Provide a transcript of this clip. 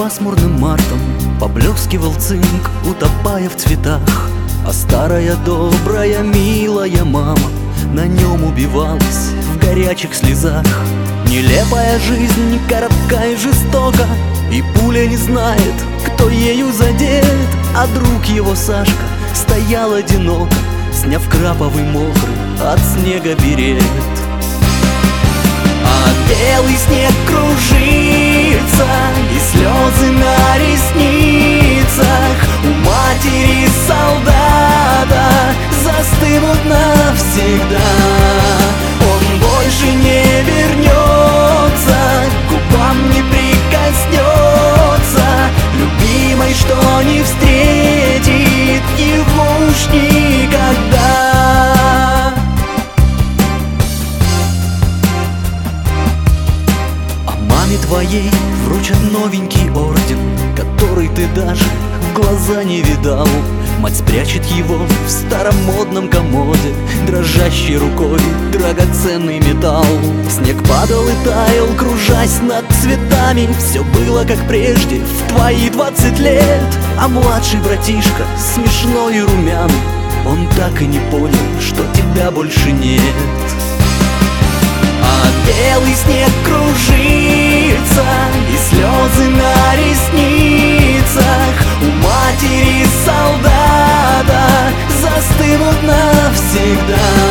пасмурным мартом поблескивал цинк, утопая в цветах. А старая добрая милая мама на нем убивалась в горячих слезах. Нелепая жизнь, коротка и жестока, и пуля не знает, кто ею задет. А друг его, Сашка, стоял одиноко, сняв краповый мокрый от снега берет. А белый снег кружится, и слезы на ресницах у матери солдата застынут навсегда. Он больше не вернется, к губам не прикоснется любимой, что не встретит его уж никогда. Маме твоей вручат новенький орден, который ты даже в глаза не видал. Мать спрячет его в старомодном комоде, дрожащей рукой драгоценный металл. Снег падал и таял, кружась над цветами. Все было как прежде, в твои 20 лет. А младший братишка, смешной и румяный, он так и не понял, что тебя больше нет. А белый снег кружится, и слезы на ресницах у матери солдата застынут навсегда.